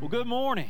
Well, good morning.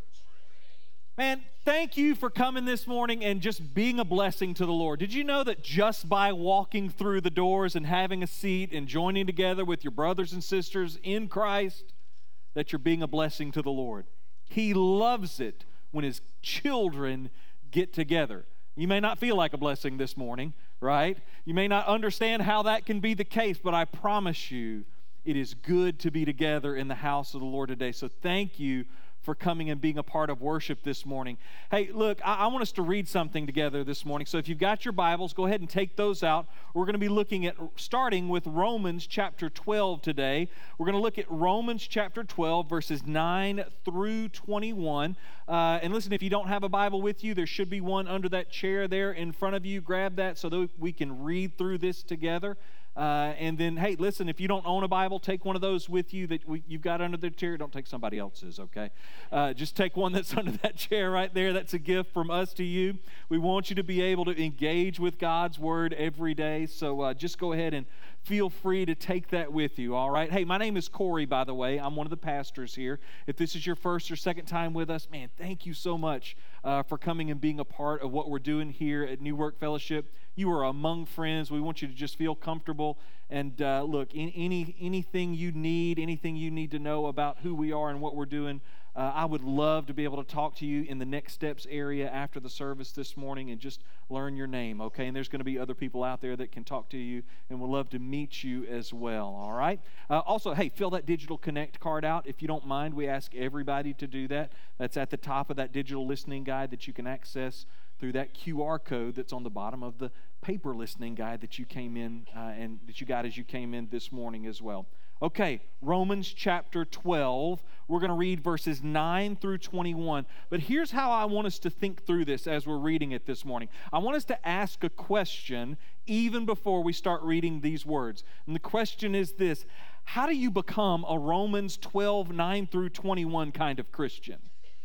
Man, thank you for coming this morning and just being a blessing to the Lord. Did you know that just by walking through the doors and having a seat and joining together with your brothers and sisters in Christ, that you're being a blessing to the Lord? He loves it when His children get together. You may not feel like a blessing this morning, right? You may not understand how that can be the case, but I promise you, it is good to be together in the house of the Lord today. So thank you for coming and being a part of worship this morning. Hey, look, I want us to read something together this morning. So if you've got your Bibles, go ahead and take those out. We're going to be looking at, starting with Romans chapter 12 today. We're going to look at Romans chapter 12, verses 9 through 21. And listen, if you don't have a Bible with you, there should be one under that chair there in front of you. Grab that so that we can read through this together. And then, hey, listen, if you don't own a Bible, take one of those with you that you've got under the chair. Don't take somebody else's, okay? Just take one that's under that chair right there. That's a gift from us to you. We want you to be able to engage with God's Word every day. So just go ahead and feel free to take that with you, all right? Hey, my name is Corey, by the way. I'm one of the pastors here. If this is your first or second time with us, man, thank you so much for coming and being a part of what we're doing here at New Work Fellowship. You are among friends. We want you to just feel comfortable. And look, anything you need to know about who we are and what we're doing, I would love to be able to talk to you in the next steps area after the service this morning and just learn your name, okay? And there's going to be other people out there that can talk to you and would love to meet you as well, all right? Also, hey, fill that Digital Connect card out. If you don't mind, we ask everybody to do that. That's at the top of that digital listening guide that you can access through that QR code that's on the bottom of the paper listening guide that you came in and that you got as you came in this morning as well. Okay, Romans chapter 12. We're going to read verses 9 through 21. But here's how I want us to think through this as we're reading it this morning. I want us to ask a question even before we start reading these words. And the question is this: how do you become a Romans 12, 9 through 21 kind of Christian?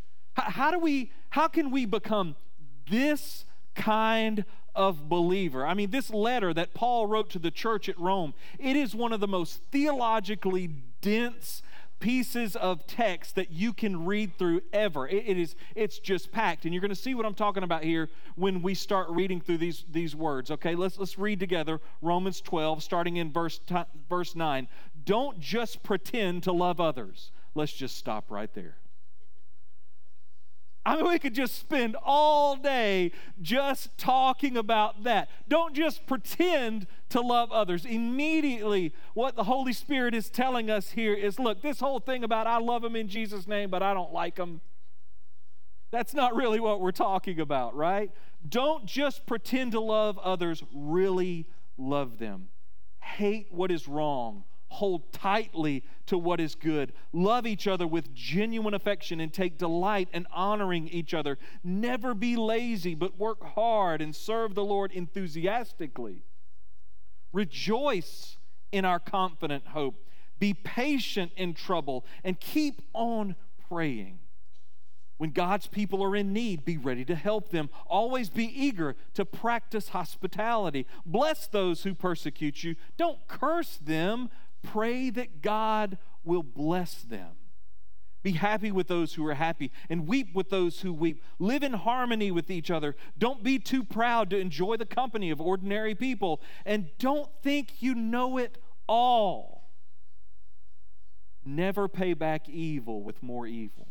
How can we become this kind of believer? I mean, this letter that Paul wrote to the church at Rome, it is one of the most theologically dense pieces of text that you can read through ever. It's just packed, and you're going to see what I'm talking about here when we start reading through these words. Okay, let's read together Romans 12, starting in verse 9. Don't just pretend to love others. Let's just stop right there. I mean, we could just spend all day just talking about that. Don't just pretend to love others. Immediately, what the Holy Spirit is telling us here is, look, this whole thing about I love them in Jesus' name, but I don't like them, that's not really what we're talking about, right? Don't just pretend to love others, really love them. Hate what is wrong. Hold tightly to what is good. Love each other with genuine affection and take delight in honoring each other. Never be lazy, but work hard and serve the Lord enthusiastically. Rejoice in our confident hope. Be patient in trouble and keep on praying. When God's people are in need, be ready to help them. Always be eager to practice hospitality. Bless those who persecute you. Don't curse them. Pray that God will bless them. Be happy with those who are happy and weep with those who weep. Live in harmony with each other. Don't be too proud to enjoy the company of ordinary people. And don't think you know it all. Never pay back evil with more evil.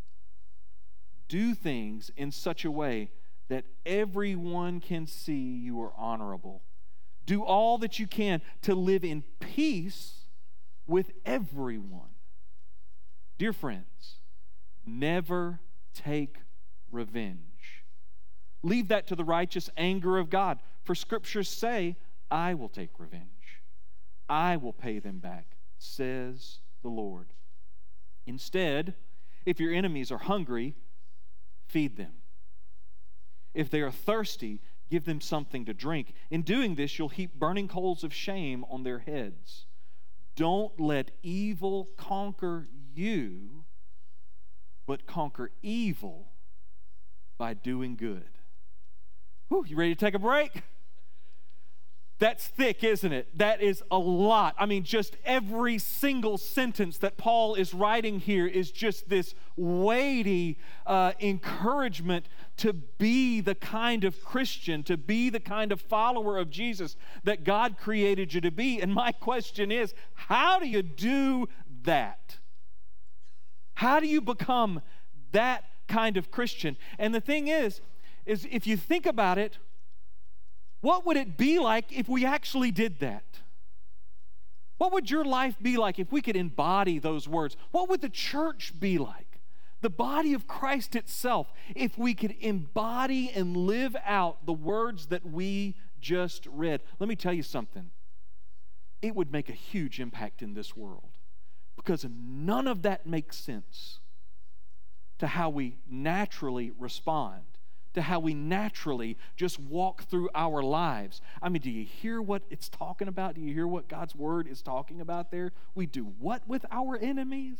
Do things in such a way that everyone can see you are honorable. Do all that you can to live in peace with everyone. Dear friends, never take revenge. Leave that to the righteous anger of God, for scriptures say, I will take revenge. I will pay them back, says the Lord. Instead, if your enemies are hungry, feed them. If they are thirsty, give them something to drink. In doing this, you'll heap burning coals of shame on their heads. Don't let evil conquer you, but conquer evil by doing good. Whew, you ready to take a break? That's thick, isn't it? That is a lot. I mean, just every single sentence that Paul is writing here is just this weighty encouragement to be the kind of Christian, to be the kind of follower of Jesus that God created you to be. And my question is, how do you do that? How do you become that kind of Christian? And the thing is if you think about it, what would it be like if we actually did that? What would your life be like if we could embody those words? What would the church be like? The body of Christ itself, if we could embody and live out the words that we just read. Let me tell you something. It would make a huge impact in this world, because none of that makes sense to how we naturally respond, to how we naturally just walk through our lives. I mean, do you hear what it's talking about? Do you hear what God's word is talking about there? We do what with our enemies?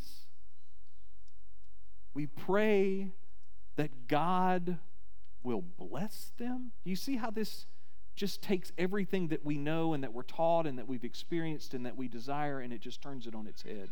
We pray that God will bless them. Do you see how this just takes everything that we know and that we're taught and that we've experienced and that we desire, and it just turns it on its head?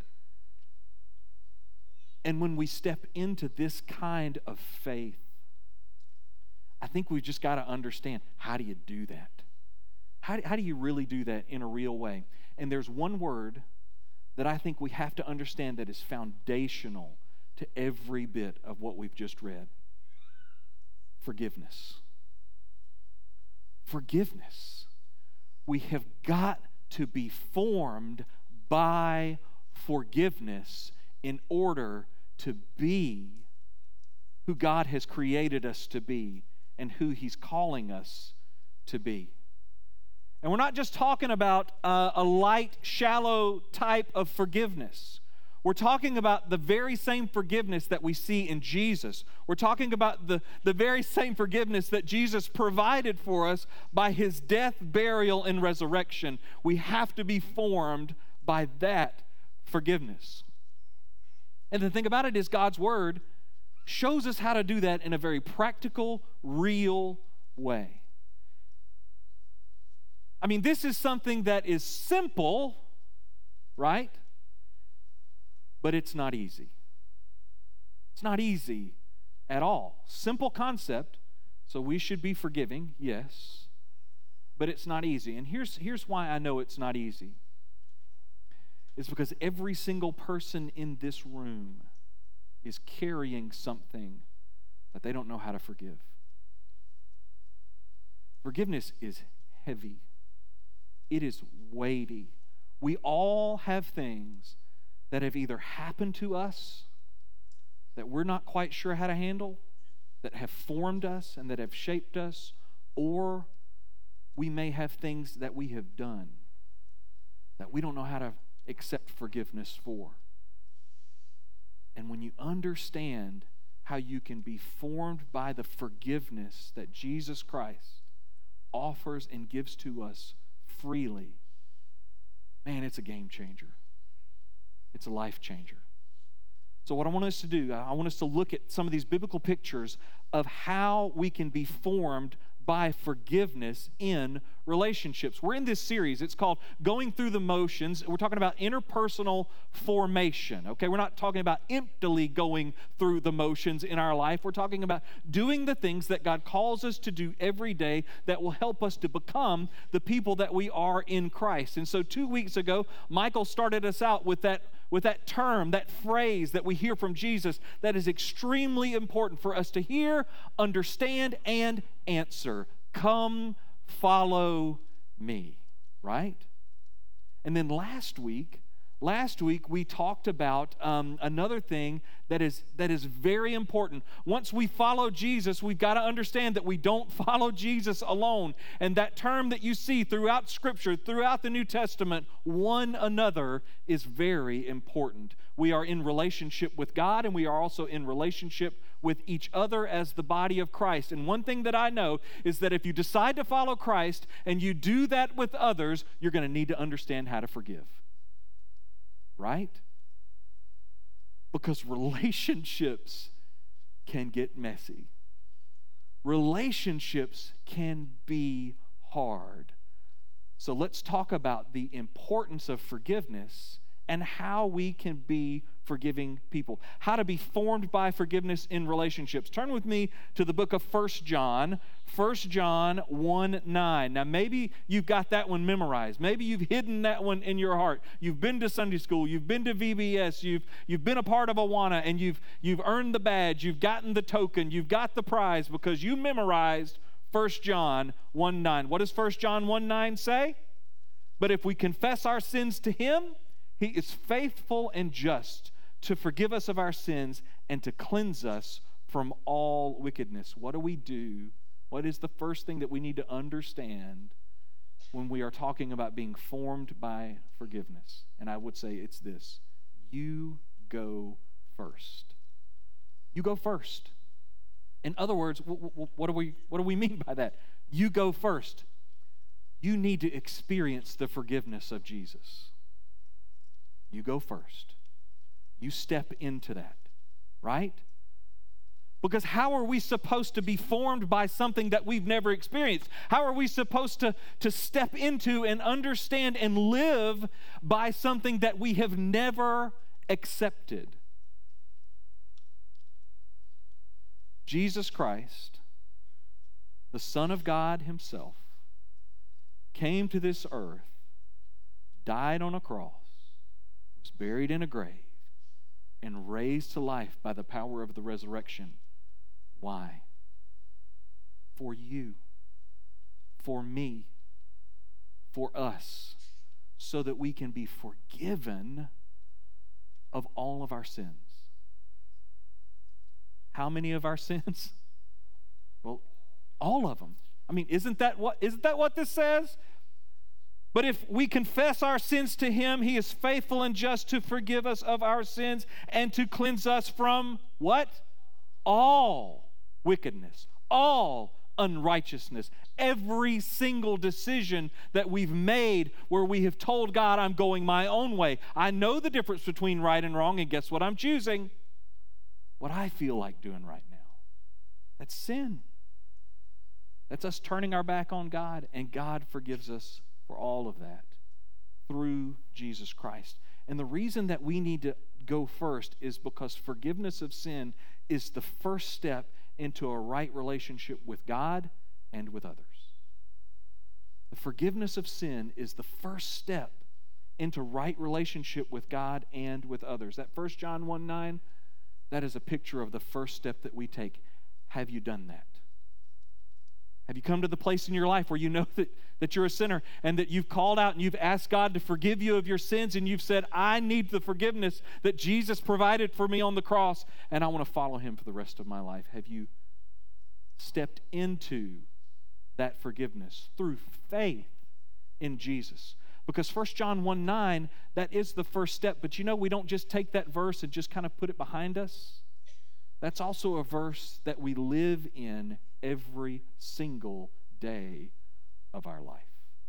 And when we step into this kind of faith, I think we've just got to understand, how do you do that? How do you really do that in a real way? And there's one word that I think we have to understand that is foundational to every bit of what we've just read. Forgiveness. Forgiveness. We have got to be formed by forgiveness in order to be who God has created us to be and who He's calling us to be. And we're not just talking about a light, shallow type of forgiveness. We're talking about the very same forgiveness that we see in Jesus. We're talking about the very same forgiveness that Jesus provided for us by His death, burial, and resurrection. We have to be formed by that forgiveness. And the thing about it is, God's Word shows us how to do that in a very practical, real way. I mean, this is something that is simple, right? But it's not easy. It's not easy at all. Simple concept, so we should be forgiving, yes, but it's not easy. And here's why I know it's not easy. It's because every single person in this room is carrying something that they don't know how to forgive. Forgiveness is heavy. It is weighty. We all have things that have either happened to us that we're not quite sure how to handle, that have formed us and that have shaped us, or we may have things that we have done that we don't know how to accept forgiveness for. And when you understand how you can be formed by the forgiveness that Jesus Christ offers and gives to us freely, man, it's a game changer. It's a life changer. So what I want us to do, I want us to look at some of these biblical pictures of how we can be formed by forgiveness in relationships. We're in this series. It's called Going Through the Motions. We're talking about interpersonal formation, okay? We're not talking about emptily going through the motions in our life. We're talking about doing the things that God calls us to do every day that will help us to become the people that we are in Christ. And so 2 weeks ago, Michael started us out with that term, that phrase that we hear from Jesus that is extremely important for us to hear, understand, and answer. Come, follow me, right? And then last week we talked about another thing that is very important. Once we follow Jesus, we've got to understand that we don't follow Jesus alone. And that term that you see throughout Scripture, throughout the New Testament, one another, is very important. We are in relationship with God, and we are also in relationship with each other as the body of Christ. And one thing that I know is that if you decide to follow Christ and you do that with others, you're going to need to understand how to forgive. Right? Because relationships can get messy. Relationships can be hard. So let's talk about the importance of forgiveness and how we can be forgiving people. How to be formed by forgiveness in relationships. Turn with me to the book of 1 John. 1 John 1:9. Now maybe you've got that one memorized. Maybe you've hidden that one in your heart. You've been to Sunday school. You've been to VBS. You've been a part of Awana, and you've earned the badge. You've gotten the token. You've got the prize because you memorized 1 John 1:9. What does 1 John 1:9 say? But if we confess our sins to him, he is faithful and just to forgive us of our sins and to cleanse us from all wickedness. What do we do? What is the first thing that we need to understand when we are talking about being formed by forgiveness? And I would say it's this: you go first. You go first. In other words, what do we mean by that? You go first. You need to experience the forgiveness of Jesus. You go first. You step into that, right? Because how are we supposed to be formed by something that we've never experienced? How are we supposed to step into and understand and live by something that we have never accepted? Jesus Christ, the Son of God himself, came to this earth, died on a cross, was buried in a grave, and raised to life by the power of the resurrection. Why? For you, for me, for us, so that we can be forgiven of all of our sins. How many of our sins? Well, all of them. I mean, isn't that what this says? But if we confess our sins to him, he is faithful and just to forgive us of our sins and to cleanse us from what? All wickedness, all unrighteousness. Every single decision that we've made where we have told God, I'm going my own way. I know the difference between right and wrong, and guess what I'm choosing? What I feel like doing right now. That's sin. That's us turning our back on God, and God forgives us for all of that through Jesus Christ. And the reason that we need to go first is because forgiveness of sin is the first step into a right relationship with God and with others. The forgiveness of sin is the first step into right relationship with God and with others. That 1 John 1:9, that is a picture of the first step that we take. Have you done that? Have you come to the place in your life where you know that you're a sinner and that you've called out and you've asked God to forgive you of your sins, and you've said, I need the forgiveness that Jesus provided for me on the cross, and I want to follow him for the rest of my life? Have you stepped into that forgiveness through faith in Jesus? Because 1 John 1:9, that is the first step. But you know, we don't just take that verse and just kind of put it behind us. That's also a verse that we live in every single day of our life.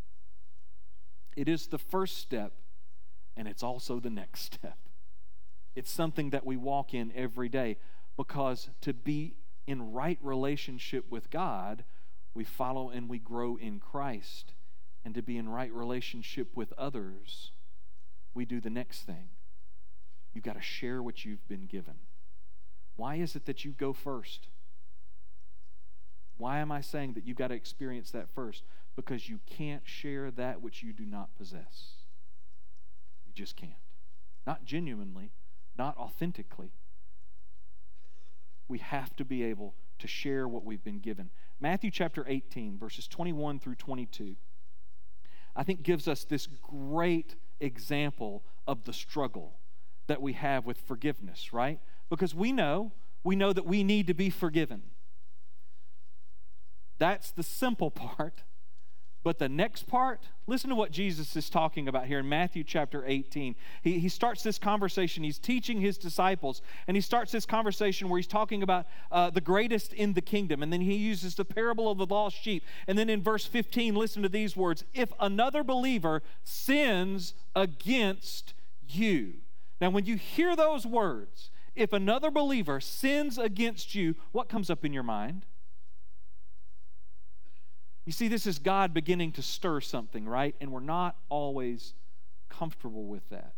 It is the first step, and it's also the next step. It's something that we walk in every day, because to be in right relationship with God, we follow and we grow in Christ. And to be in right relationship with others, we do the next thing. You've got to share what you've been given. Why is it that you go first? Why am I saying that you've got to experience that first? Because you can't share that which you do not possess. You just can't. Not genuinely, not authentically. We have to be able to share what we've been given. Matthew chapter 18, verses 21 through 22, I think gives us this great example of the struggle that we have with forgiveness, right? Because we know that we need to be forgiven. That's the simple part. But the next part, listen to what Jesus is talking about here in Matthew chapter 18. He starts this conversation. He's teaching his disciples, and he starts this conversation where he's talking about the greatest in the kingdom. And then he uses the parable of the lost sheep. And then in verse 15, listen to these words: if another believer sins against you. Now, when you hear those words, if another believer sins against you, what comes up in your mind? You see, this is God beginning to stir something, right? And we're not always comfortable with that.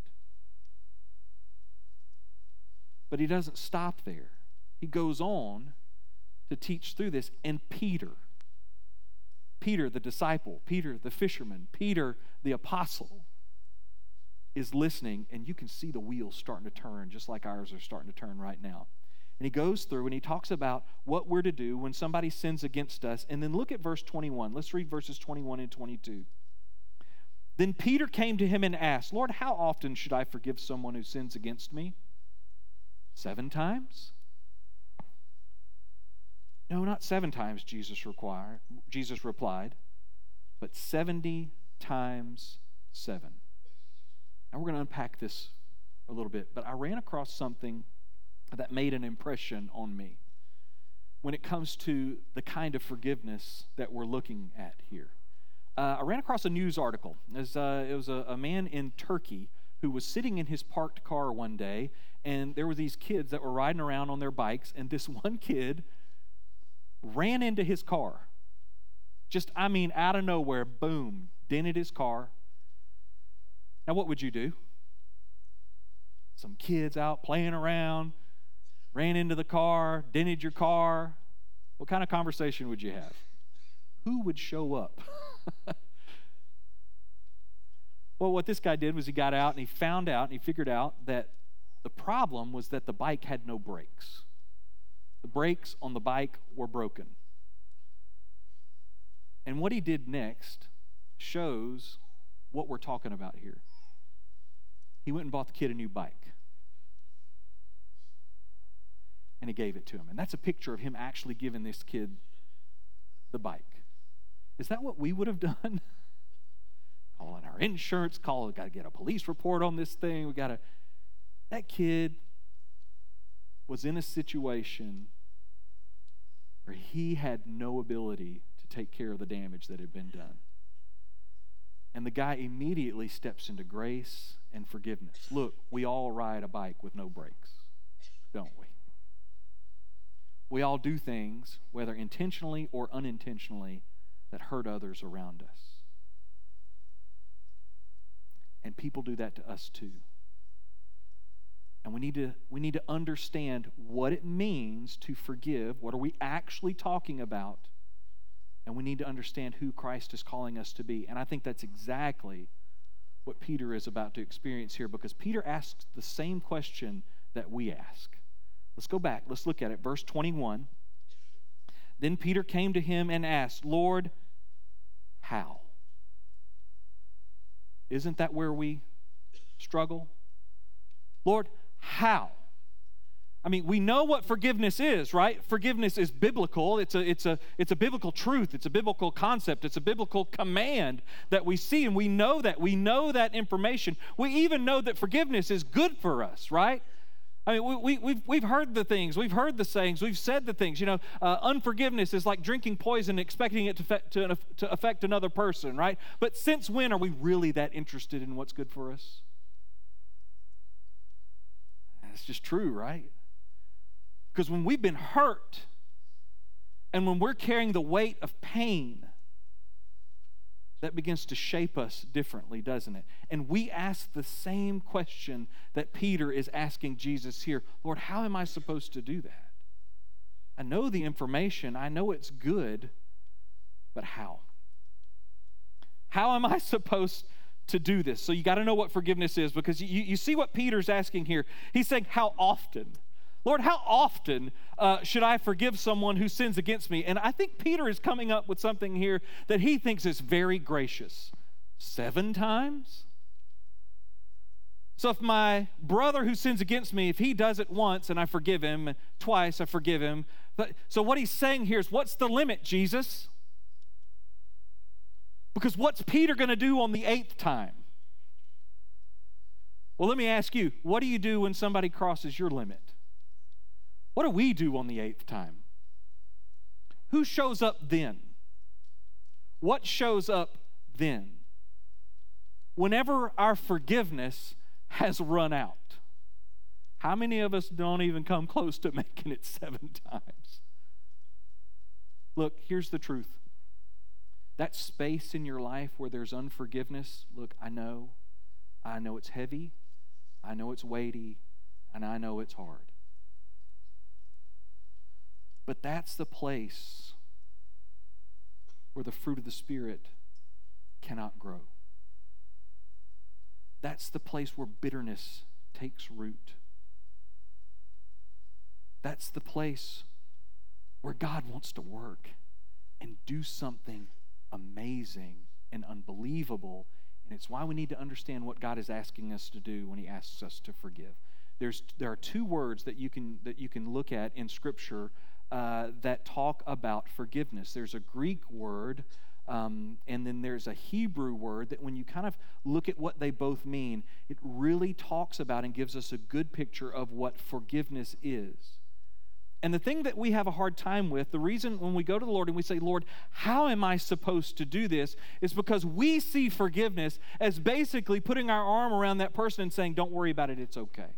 But he doesn't stop there. He goes on to teach through this. And Peter the disciple, Peter the fisherman, Peter the apostle is listening, and you can see the wheels starting to turn just like ours are starting to turn right now. And he goes through and he talks about what we're to do when somebody sins against us. And then look at verse 21. Let's read verses 21 and 22. Then Peter came to him and asked, Lord, how often should I forgive someone who sins against me? 7 times? No, not 7 times, Jesus replied, but 70 times 7. Now we're going to unpack this a little bit, but I ran across something that made an impression on me when it comes to the kind of forgiveness that we're looking at here. I ran across a news article. It was a man in Turkey who was sitting in his parked car one day, and there were these kids that were riding around on their bikes, and this one kid ran into his car. Just, out of nowhere, boom, dented his car. Now, what would you do? Some kids out playing around, ran into the car, dented your car. What kind of conversation would you have? Who would show up? Well, what this guy did was he got out and he found out and he figured out that the problem was that the bike had no brakes. The brakes on the bike were broken. And what he did next shows what we're talking about here. He went and bought the kid a new bike. And he gave it to him. And that's a picture of him actually giving this kid the bike. Is that what we would have done? Calling our insurance, got to get a police report on this thing. That kid was in a situation where he had no ability to take care of the damage that had been done. And the guy immediately steps into grace and forgiveness. Look, we all ride a bike with no brakes, don't we? We all do things, whether intentionally or unintentionally, that hurt others around us. And people do that to us too. And we need to understand what it means to forgive. What are we actually talking about? And we need to understand who Christ is calling us to be. And I think that's exactly what Peter is about to experience here, because Peter asks the same question that we ask. Let's go back. Let's look at it. Verse 21. Then Peter came to him and asked, Lord, how? Isn't that where we struggle? Lord, how? We know what forgiveness is, right? Forgiveness is biblical. It's a biblical truth. It's a biblical concept. It's a biblical command that we see, and we know that. We know that information. We even know that forgiveness is good for us, right? We've heard the things. We've heard the sayings. We've said the things. Unforgiveness is like drinking poison and expecting it to affect another person, right? But since when are we really that interested in what's good for us? That's just true, right? Because when we've been hurt and when we're carrying the weight of pain, that begins to shape us differently, doesn't it? And we ask the same question that Peter is asking Jesus here. Lord, how am I supposed to do that? I know the information. I know it's good, but how? How am I supposed to do this? So you got to know what forgiveness is, because you see what Peter's asking here. He's saying, how often? Lord, how often should I forgive someone who sins against me? And I think Peter is coming up with something here that he thinks is very gracious. 7 times? So if my brother who sins against me, if he does it once and I forgive him, twice I forgive him. So what he's saying here is, what's the limit, Jesus? Because what's Peter going to do on the 8th time? Well, let me ask you, what do you do when somebody crosses your limit? What do we do on the 8th time? Who shows up then? What shows up then? Whenever our forgiveness has run out. How many of us don't even come close to making it 7 times? Look, here's the truth. That space in your life where there's unforgiveness, look, I know it's heavy, I know it's weighty, and I know it's hard. But that's the place where the fruit of the Spirit cannot grow. That's the place where bitterness takes root. That's the place where God wants to work and do something amazing and unbelievable. And it's why we need to understand what God is asking us to do when He asks us to forgive. There are two words that you can look at in Scripture that talk about forgiveness. There's a Greek word, and then there's a Hebrew word that when you kind of look at what they both mean, it really talks about and gives us a good picture of what forgiveness is. And the thing that we have a hard time with, the reason when we go to the Lord and we say, Lord, how am I supposed to do this, is because we see forgiveness as basically putting our arm around that person and saying, don't worry about it, it's okay.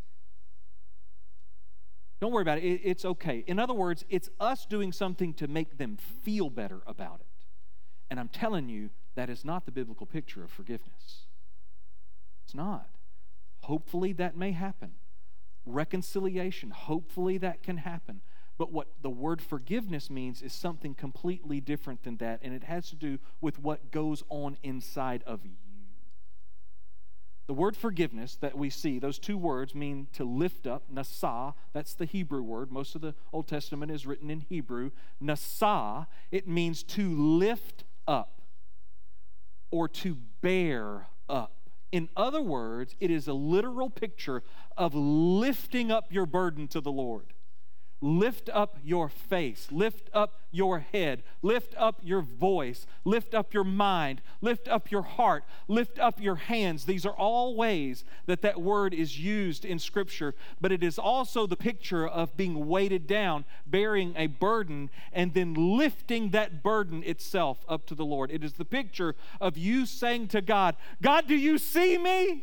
Don't worry about it, it's okay. In other words, it's us doing something to make them feel better about it. And I'm telling you, that is not the biblical picture of forgiveness. It's not. Hopefully that may happen. Reconciliation, hopefully that can happen. But what the word forgiveness means is something completely different than that, and it has to do with what goes on inside of you. The word forgiveness that we see, those two words mean to lift up, nasa, that's the Hebrew word. Most of the Old Testament is written in Hebrew. Nasa, it means to lift up or to bear up. In other words, it is a literal picture of lifting up your burden to the Lord. Lift up your face, lift up your head, lift up your voice, lift up your mind, lift up your heart, lift up your hands. These are all ways that word is used in Scripture, but it is also the picture of being weighted down, bearing a burden, and then lifting that burden itself up to the Lord. It is the picture of you saying to God, God, do you see me?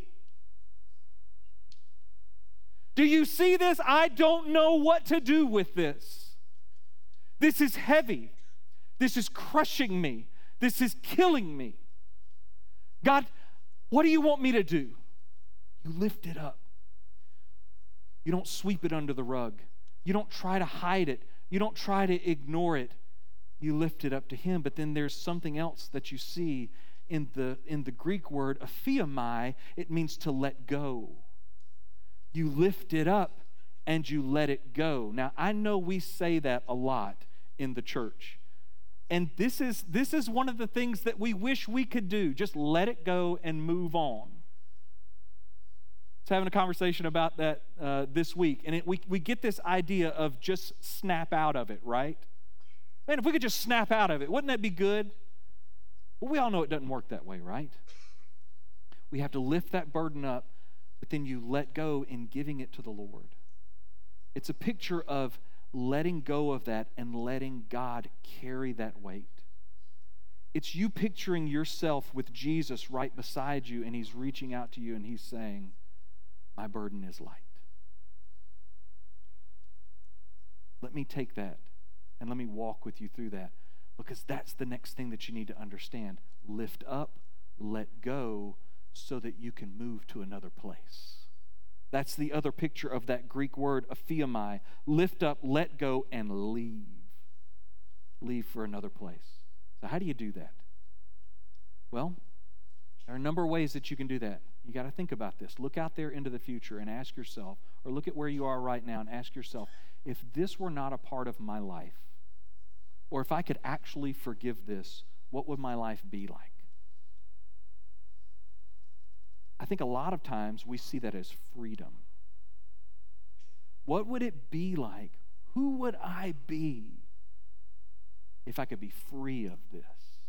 Do you see this? I don't know what to do with this. This is heavy. This is crushing me. This is killing me. God, what do you want me to do? You lift it up. You don't sweep it under the rug. You don't try to hide it. You don't try to ignore it. You lift it up to Him. But then there's something else that you see in the Greek word, aphiamai. It means to let go. You lift it up and you let it go. Now, I know we say that a lot in the church. And this is one of the things that we wish we could do. Just let it go and move on. I was having a conversation about that this week. And we get this idea of just snap out of it, right? Man, if we could just snap out of it, wouldn't that be good? Well, we all know it doesn't work that way, right? We have to lift that burden up, but then you let go in giving it to the Lord. It's a picture of letting go of that and letting God carry that weight. It's you picturing yourself with Jesus right beside you, and He's reaching out to you and He's saying, my burden is light. Let me take that and let me walk with you through that, because that's the next thing that you need to understand. Lift up, let go, so that you can move to another place. That's the other picture of that Greek word, aphiamai. Lift up, let go, and leave. Leave for another place. So how do you do that? Well, there are a number of ways that you can do that. You got to think about this. Look out there into the future and ask yourself, or look at where you are right now and ask yourself, if this were not a part of my life, or if I could actually forgive this, what would my life be like? I think a lot of times we see that as freedom. What would it be like? Who would I be if I could be free of this?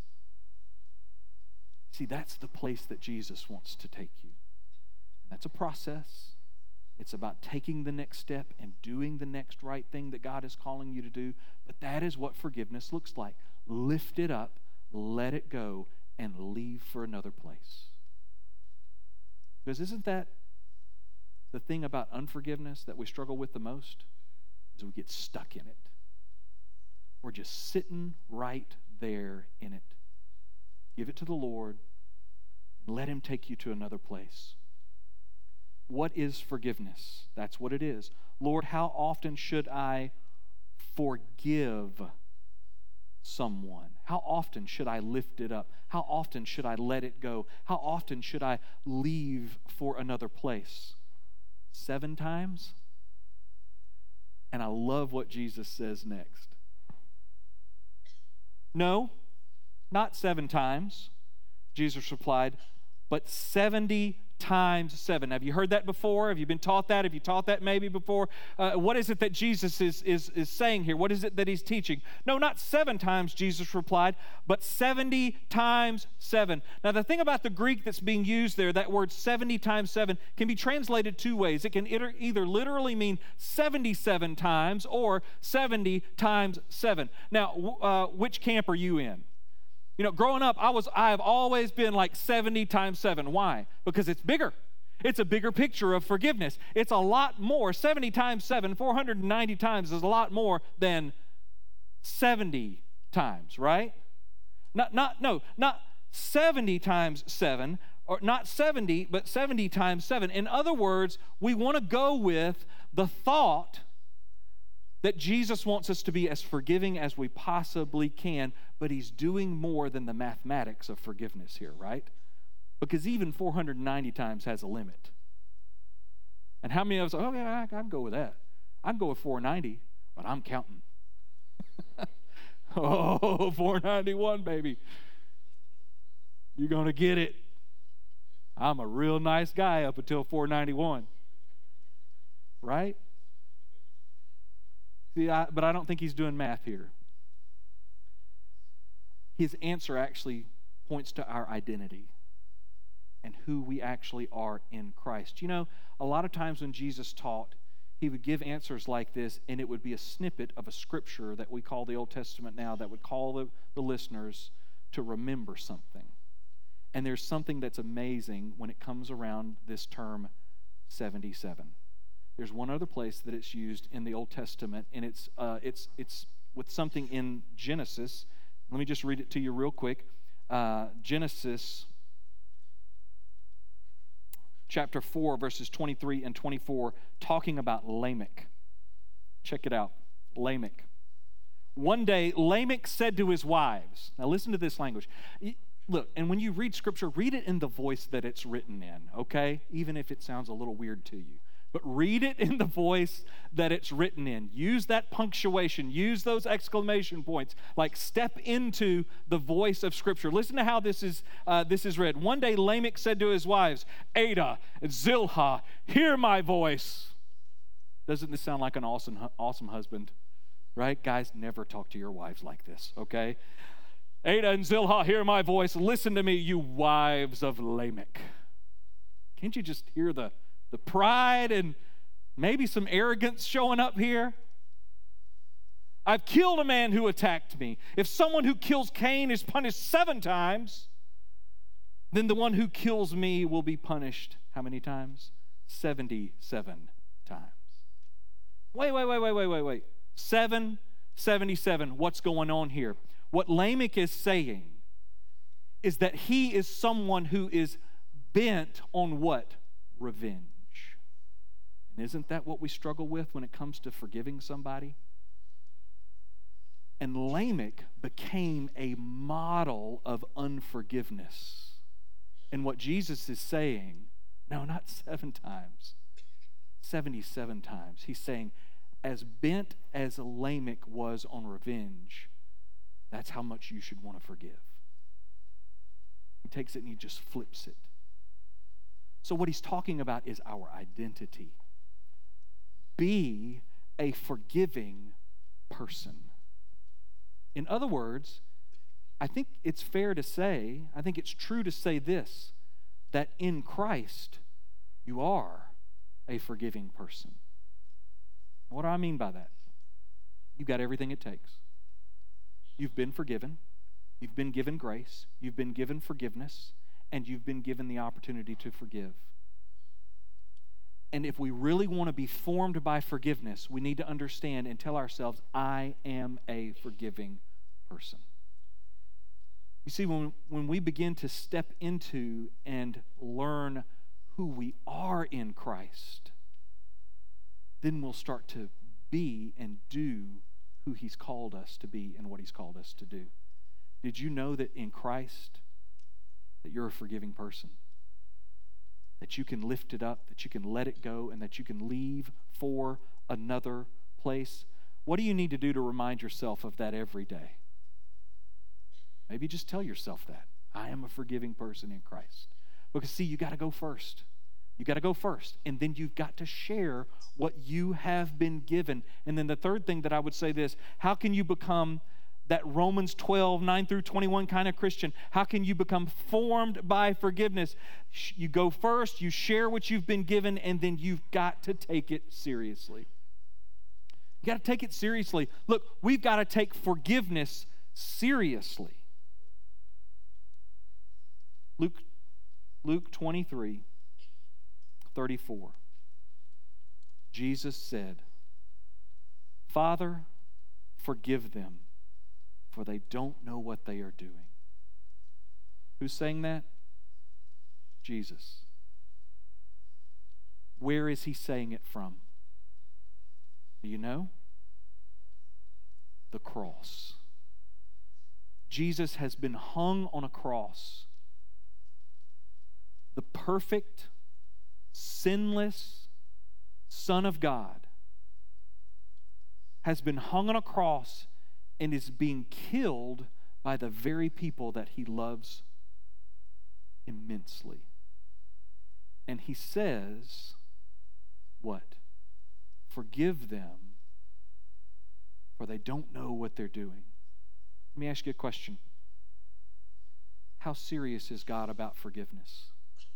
See, that's the place that Jesus wants to take you. And that's a process. It's about taking the next step and doing the next right thing that God is calling you to do. But that is what forgiveness looks like. Lift it up, let it go, and leave for another place. Because isn't that the thing about unforgiveness that we struggle with the most? Is we get stuck in it. We're just sitting right there in it. give it to the Lord, and let Him take you to another place. What is forgiveness? That's what it is. Lord, how often should I forgive someone? How often should I lift it up? How often should I let it go? How often should I leave for another place? 7 times? And I love what Jesus says next. No, not 7 times, Jesus replied, but 70 times 7. Have you heard that before? Have you been taught that? Have you taught that maybe before? What is it that Jesus is saying here? What is it that He's teaching? No, not 7 times, Jesus replied, but 70 times 7. Now, the thing about the Greek that's being used there, that word 70 times 7, can be translated 2 ways. It can either literally mean 77 times or 70 times 7. Now, which camp are you in? You know, growing up, I have always been like 70 times 7. Why? Because it's bigger. It's a bigger picture of forgiveness. It's a lot more. 70 times 7, 490 times is a lot more than 70 times, right? Not 70 times 7, or not 70, but 70 times 7. In other words, we want to go with the thought that Jesus wants us to be as forgiving as we possibly can, but He's doing more than the mathematics of forgiveness here, right? Because even 490 times has a limit. And how many of us, oh yeah, I'd go with that. I'd go with 490, but I'm counting. Oh, 491, baby. You're going to get it. I'm a real nice guy up until 491. Right? See, but I don't think He's doing math here. His answer actually points to our identity and who we actually are in Christ. You know, a lot of times when Jesus taught, He would give answers like this, and it would be a snippet of a scripture that we call the Old Testament now that would call the listeners to remember something. And there's something that's amazing when it comes around this term 77. There's one other place that it's used in the Old Testament, and it's with something in Genesis. Let me just read it to you real quick. Genesis chapter 4, verses 23 and 24, talking about Lamech. Check it out. Lamech. One day, Lamech said to his wives, now listen to this language. Look, and when you read Scripture, read it in the voice that it's written in, okay? Even if it sounds a little weird to you. But read it in the voice that it's written in. Use that punctuation. Use those exclamation points. Like step into the voice of Scripture. Listen to how this is read. One day Lamech said to his wives, Adah and Zilpah, hear my voice. Doesn't this sound like an awesome husband? Right? Guys, never talk to your wives like this, okay? Adah and Zilpah, hear my voice. Listen to me, you wives of Lamech. Can't you just hear the pride and maybe some arrogance showing up here? I've killed a man who attacked me. If someone who kills Cain is punished 7 times, then the one who kills me will be punished how many times? 77 times. Wait. 77. What's going on here? What Lamech is saying is that he is someone who is bent on what? Revenge. And isn't that what we struggle with when it comes to forgiving somebody? And Lamech became a model of unforgiveness. And what Jesus is saying, no, not 7 times, 77 times. He's saying, as bent as Lamech was on revenge, that's how much you should want to forgive. He takes it and he just flips it. So what he's talking about is our identity. Be a forgiving person. In other words, I think it's fair to say, I think it's true to say this, that in Christ, you are a forgiving person. What do I mean by that? You've got everything it takes. You've been forgiven. You've been given grace. You've been given forgiveness. And you've been given the opportunity to forgive. And if we really want to be formed by forgiveness, we need to understand and tell ourselves, I am a forgiving person. I think it's fair to say, I think it's true to say that in Christ, you are a forgiving person. In other words, I think it's true to say, I think it's fair to say, I think it's true to say that in Christ, you are a forgiving person. What do I mean by that? You've got everything it takes. You've been forgiven. You've been given grace. You've been given forgiveness. And you've been given the opportunity to forgive. And if we really want to be formed by forgiveness, we need to understand and tell ourselves, I am a forgiving person. You see, when we begin to step into and learn who we are in Christ, then we'll start to be and do who He's called us to be and what He's called us to do. Did you know that in Christ, that you're a forgiving person? That you can lift it up, that you can let it go, and that you can leave for another place? What do you need to do to remind yourself of that every day? Maybe just tell yourself that. I am a forgiving person in Christ. Because see, you got to go first. You got to go first. And then you've got to share what you have been given. And then the third thing that I would say this, how can you become that Romans 12, 9 through 21 kind of Christian? How can you become formed by forgiveness? You go first, you share what you've been given, and then you've got to take it seriously. You got to take it seriously. Look, we've got to take forgiveness seriously. Luke 23, 34. Jesus said, Father, forgive them, for they don't know what they are doing. Who's saying that? Jesus. Where is He saying it from? Do you know? The cross. Jesus has been hung on a cross. The perfect, sinless Son of God has been hung on a cross and is being killed by the very people that He loves immensely. And He says, what? Forgive them, for they don't know what they're doing. Let me ask you a question. How serious is God about forgiveness?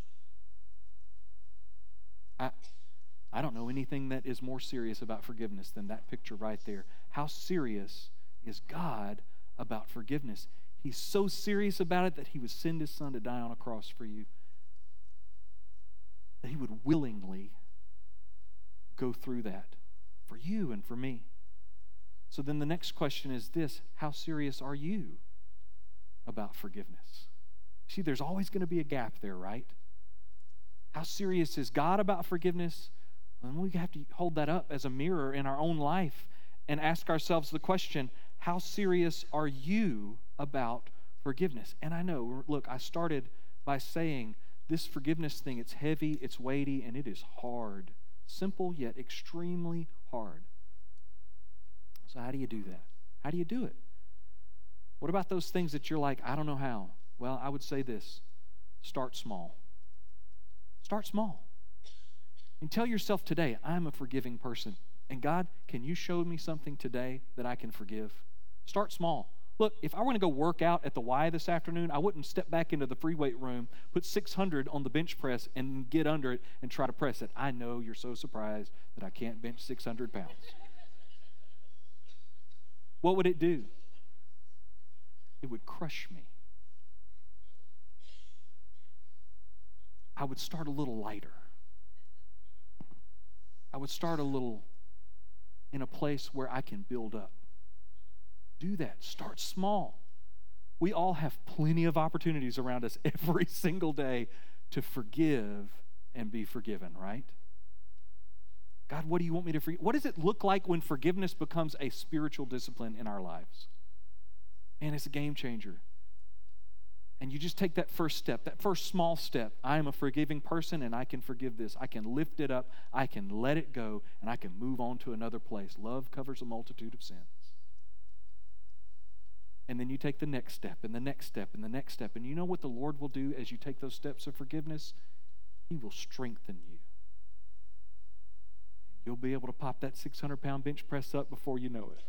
I don't know anything that is more serious about forgiveness than that picture right there. How serious is God about forgiveness? He's so serious about it that He would send His Son to die on a cross for you. That He would willingly go through that for you and for me. So then the next question is this: how serious are you about forgiveness? See, there's always going to be a gap there, right? How serious is God about forgiveness? And we have to hold that up as a mirror in our own life and ask ourselves the question, how serious are you about forgiveness? And I know, look, I started by saying this forgiveness thing, it's heavy, it's weighty, and it is hard. Simple, yet extremely hard. So how do you do that? How do you do it? What about those things that you're like, I don't know how? Well, I would say this: start small. Start small. And tell yourself today, I'm a forgiving person. And God, can you show me something today that I can forgive? Start small. Look, if I were to go work out at the Y this afternoon, I wouldn't step back into the free weight room, put 600 on the bench press, and get under it and try to press it. I know you're so surprised that I can't bench 600 pounds. What would it do? It would crush me. I would start a little lighter. I would start a little in a place where I can build up. Do that. Start small. We all have plenty of opportunities around us every single day to forgive and be forgiven, right? God, what do you want me to forgive? What does it look like when forgiveness becomes a spiritual discipline in our lives? Man, it's a game changer. And you just take that first step, that first small step. I am a forgiving person and I can forgive this. I can lift it up. I can let it go and I can move on to another place. Love covers a multitude of sins. And then you take the next step and the next step and the next step. And you know what the Lord will do as you take those steps of forgiveness? He will strengthen you. You'll be able to pop that 600-pound bench press up before you know it.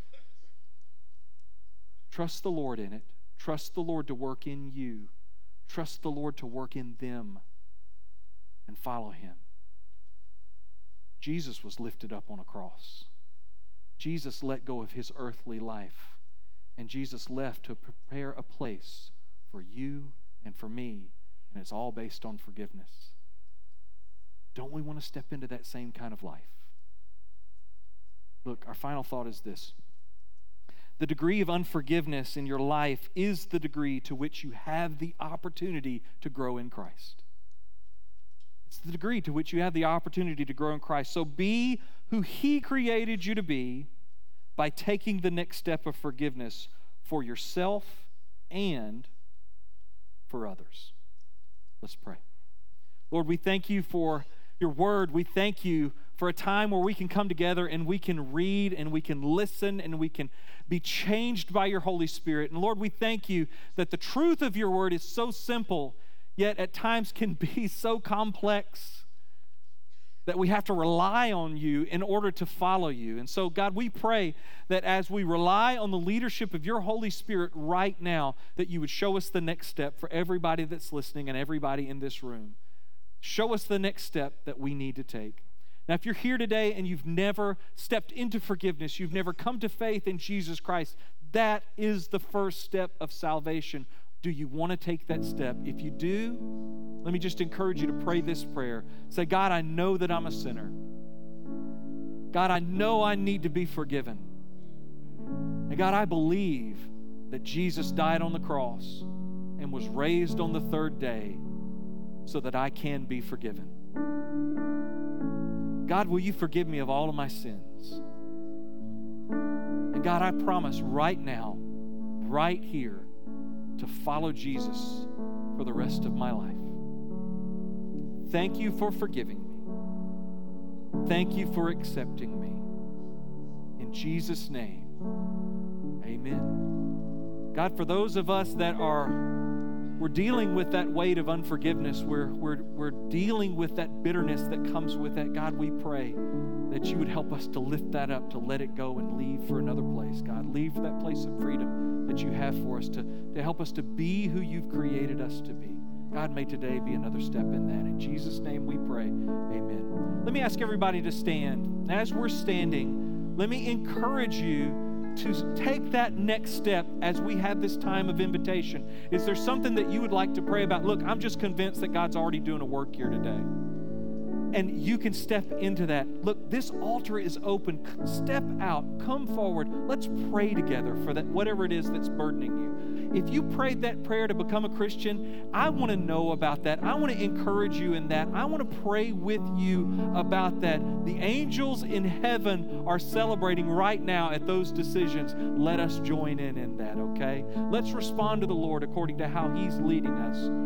Trust the Lord in it. Trust the Lord to work in you. Trust the Lord to work in them. And follow Him. Jesus was lifted up on a cross. Jesus let go of His earthly life. And Jesus left to prepare a place for you and for me. And it's all based on forgiveness. Don't we want to step into that same kind of life? Look, our final thought is this: The degree of unforgiveness in your life is the degree to which you have the opportunity to grow in Christ. It's the degree to which you have the opportunity to grow in Christ. So be who He created you to be by taking the next step of forgiveness for yourself and for others. Let's pray. Lord, we thank you for your word. We thank you for a time where we can come together and we can read and we can listen and we can be changed by your Holy Spirit. And Lord, we thank you that the truth of your word is so simple, yet at times can be so complex that we have to rely on you in order to follow you. And so, God, we pray that as we rely on the leadership of your Holy Spirit right now, that you would show us the next step for everybody that's listening and everybody in this room. Show us the next step that we need to take. Now, if you're here today and you've never stepped into forgiveness, you've never come to faith in Jesus Christ, that is the first step of salvation. Do you want to take that step? If you do, let me just encourage you to pray this prayer. Say, God, I know that I'm a sinner. God, I know I need to be forgiven. And God, I believe that Jesus died on the cross and was raised on the third day so that I can be forgiven. God, will you forgive me of all of my sins? And God, I promise right now, right here, to follow Jesus for the rest of my life. Thank you for forgiving me. Thank you for accepting me. In Jesus' name, amen. God, for those of us that we're dealing with that weight of unforgiveness, we're dealing with that bitterness that comes with that, God, we pray that you would help us to lift that up, to let it go and leave for another place. God, leave for that place of freedom that you have for us, to help us to be who you've created us to be. God, may today be another step in that. In Jesus' name we pray, amen. Let me ask everybody to stand. As we're standing, let me encourage you to take that next step as we have this time of invitation. Is there something that you would like to pray about? Look, I'm just convinced that God's already doing a work here today. And you can step into that. Look, this altar is open. Step out. Come forward. Let's pray together for that, whatever it is that's burdening you. If you prayed that prayer to become a Christian, I want to know about that. I want to encourage you in that. I want to pray with you about that. The angels in heaven are celebrating right now at those decisions. Let us join in that, okay? Let's respond to the Lord according to how He's leading us.